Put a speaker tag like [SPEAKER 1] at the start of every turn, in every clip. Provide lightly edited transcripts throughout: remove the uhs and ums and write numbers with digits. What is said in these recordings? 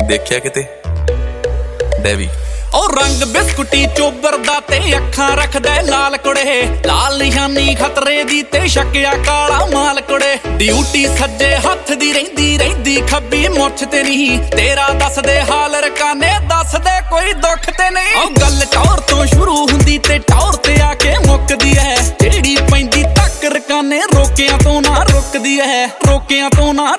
[SPEAKER 1] ਦੇਖਿਆ ਕਿਤੇ ਡੈਵੀ
[SPEAKER 2] ਉਹ ਰੰਗ ਬਿਸਕੁਟੀ ਚੋਬਰਦਾ ਤੇ ਅੱਖਾਂ ਰੱਖਦਾ ਲਾਲ ਕੁੜੇ, ਲਾਲ ਨਿਸ਼ਾਨੀ ਖਤਰੇ ਦੀ ਤੇ ਸ਼ੱਕਿਆ ਕਾਲਾ ਮਾਲ ਕੁੜੇ। ਡਿਊਟੀ ਸੱਜੇ ਹੱਥ ਦੀ ਰਹਿੰਦੀ ਖੱਬੀ ਮੁੱਛ ਤੇ ਨਹੀਂ, ਤੇਰਾ ਦੱਸਦੇ ਹਾਲ ਰਕਾਨੇ ਦੱਸਦੇ ਕੋਈ ਦੁੱਖ ਤੇ ਨਹੀਂ। ਉਹ ਗੱਲ ਟੌਰ ਤੋਂ ਸ਼ੁਰੂ ਹੁੰਦੀ ਤੇ ਟੌਰ ਤੇ ਆ ਕੇ ਮੁੱਕਦੀ ਐ, ਜਿਹੜੀ ਪੈਂਦੀ ਤੱਕ ਰਕਾਨੇ ਰੋਕਿਆਂ ਤੋਂ ਨਾ ਰੁਕਦੀ ਐ, ਰੋਕਿਆਂ ਤੋਂ ਨਾ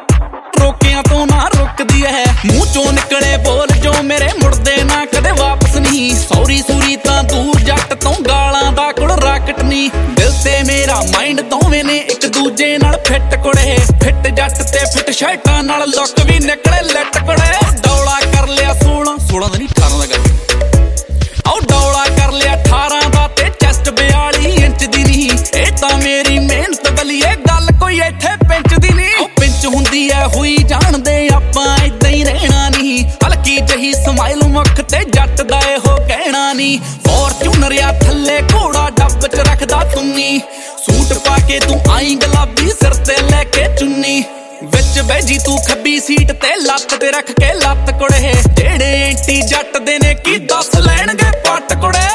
[SPEAKER 2] ਰੁਕਦੀ ਐ। ਮੂੰਹ ਚੋਂ ਨਿਕਲੇ ਬੋਲ ਜੋ ਮੇਰੇ ਮੁੜਦੇ ਨਾ ਕਦੇ ਵਾਪਸ ਨਹੀਂ, ਸੌਰੀ ਸੂਰੀ ਤਾਂ ਦੂਰ ਜੱਟ ਤੋਂ ਗਾਲਾਂ ਦਾ ਕੁੜ ਰਾਕਟ ਨਹੀਂ। ਦਿਲ ਤੇ ਮੇਰਾ ਮਾਈਂਡ ਦੋਵੇਂ ਨੇ ਇੱਕ ਦੂਜੇ ਨਾਲ ਫਿੱਟ ਕੁੜੇ, ਫਿੱਟ ਜੱਟ ਤੇ ਫਿੱਟ ਸ਼ਰਟਾਂ ਨਾਲ ਲੁੱਕ ਵੀ ਨਿਕਲੇ ਲੱਟ ਕੁੜੇ। ਡੌਲਾ ਕਰ ਲਿਆ 16 ਦਾ ਨਹੀਂ 18 ਦਾ ਗੱਲ, ਆਓ ਡੌਲਾ ਕਰ ਲਿਆ 18 ਦਾ ਤੇ ਚੈਸਟ 42 ਇੰਚ ਦੀ ਨਹੀਂ। ਇਹ ਤਾਂ ਮੇਰੀ ਮਿਹਨਤ ਬਲੀਏ ਗੱਲ ਕੋਈ ਇੱਥੇ ਪਿੰਚ ਦੀ ਨਹੀਂ। ਉਹ ਪਿੰਚ ਹੁੰਦੀ ਐ ਹੋਈ ਜਾਣਦੇ ਆਪਾਂ ਏਦਾਂ ਹੀ ਰਹਿਣਾ ਨਹੀਂ, ਹਲਕੀ ਜਹੀ ਸਮਾਈਲ ਮੁੱਖ ਤੇ ਜੱਟ ਦਾ ਇਹੋ ਕਹਿਣਾ ਨਹੀਂ। ਫੋਰਚੂਨਰ ਆ ਥੱਲੇ ਘੋੜਾ ਡੱਬ ਚ ਰੱਖਦਾ ਤੁੰਨੀ, ਸੂਟ ਪਾ ਕੇ ਤੂੰ ਆਈ ਗੁਲਾਬੀ ਸਿਰ ਤੇ ਲੈ ਕੇ ਚੁੰਨੀ। ਵਿੱਚ ਬੈਜੀ ਤੂੰ ਖੱਬੀ ਸੀਟ ਤੇ ਲੱਤ ਤੇ ਰੱਖ ਕੇ ਲੱਤ ਕੁੜੇ, ਜਿਹੜੇ ਐਂਟੀ ਜੱਟ ਦੇ ਨੇ ਕੀ ਦੱਸ ਲੈਣਗੇ ਪੱਟ ਕੁੜੇ।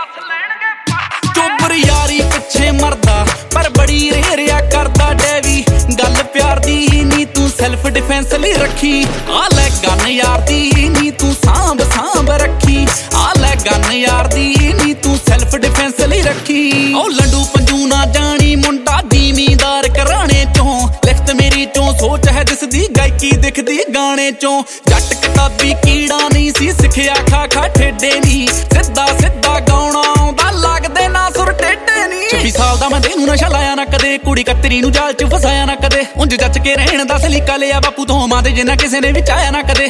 [SPEAKER 2] ਚੋਬਰ ਯਾਰੀ ਪਿੱਛੇ ਮਰਦਾ ਪਰ ਬੜੀ ਰੇਰਿਆ ਕਰਦਾ ਡੈਵੀ, ਗੱਲ ਪਿਆਰ ਦੀ ਨੀ ਤੂੰ ਸੈਲਫ ਡਿਫੈਂਸ ਲਈ ਰੱਖੀ। ਆ ਲੈ ਗਨ ਯਾਰ ਦੀ ਨੀ ਤੂੰ ਸਾਂਭ ਰੱਖੀ, ਆ ਲੈ ਗਨ ਯਾਰ ਦੀ ਨੀ ਤੂੰ ਸੈਲਫ ਡਿਫੈਂਸ ਲਈ ਰੱਖੀ। ਉਹ ਲੰਡੂ ਪੰਜੂ ਨਾ ਜਾਣੀ ਮੁੰਡਾ ਦੀਮੀਦਾਰ ਘਰਾਣੇ ਚੋਂ, ਲਿਖਤ ਮੇਰੀ ਚੋਂ ਸੋਚ ਹੈ ਦਿਸਦੀ ਗਾਇਕੀ ਦਿਖਦੀ ਗਾਣੇ ਚੋਂ। ਜੱਟ ਕਿਤਾਬੀ ਕੀੜਾ ਨਹੀਂ ਸੀ ਸਿੱਖਿਆ ਖਾ ਠੇਡੇ ਨਹੀਂ, ਸਿੱਧਾ ਗਾਉਣਾ ਆਉਂਦਾ ਲੱਗਦੇ ਨਾ ਸੁਰ ਟੇਢੇ ਨਹੀਂ। 26 ਸਾਲ ਦਾ ਮੈਂ ਤੈਨੂੰ ਨਸ਼ਾ ਲਾਇਆ ਨਾ ਕਦੇ, ਕੁੜੀ ਕਤਰੀ ਨੂੰ ਜਾਲ ਚ ਫਸਾਇਆ ਨਾ ਕਦੇ, ਉਂਝ ਜੱਚ ਕੇ ਰਹਿਣ ਦਾ ਸਲੀਕਾ ਲਿਆ ਬਾਪੂ ਤੋਂ ਮਾਂ ਦੇ ਜਿੰਨਾ ਕਿਸੇ ਨੇ ਵਿੱਚ ਆਇਆ ਨਾ ਕਦੇ।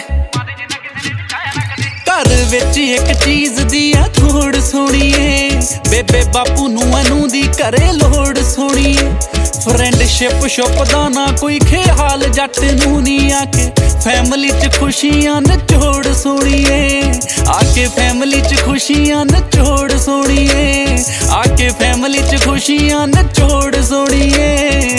[SPEAKER 2] ਘਰ ਵਿੱਚ ਇੱਕ ਚੀਜ਼ ਦੀ ਆ ਥੋੜ ਸੋਣੀਏ, ਬੇਬੇ ਬਾਪੂ ਨੂੰ ਅਨੂ ਦੀ ਘਰੇ ਲੋੜ ਸੋਣੀਏ। ਫਰੈਂਡਸ਼ਿਪ ਸ਼ੁਪ ਦਾ ਨਾ ਕੋਈ ਖਿਆਲ ਜੱਟ ਨੂੰ ਨੀ, ਆ ਕੇ ਫੈਮਲੀ ਚ ਖੁਸ਼ੀਆਂ ਨਚੋੜ ਸੋਣੀਏ, ਆ ਕੇ ਫੈਮਲੀ ਚ ਖੁਸ਼ੀਆਂ ਨਚੋੜ ਸੋਣੀਏ, ਆ ਕੇ ਫੈਮਲੀ ਚ ਖੁਸ਼ੀਆਂ ਨਚੋੜ ਸੋਣੀਏ।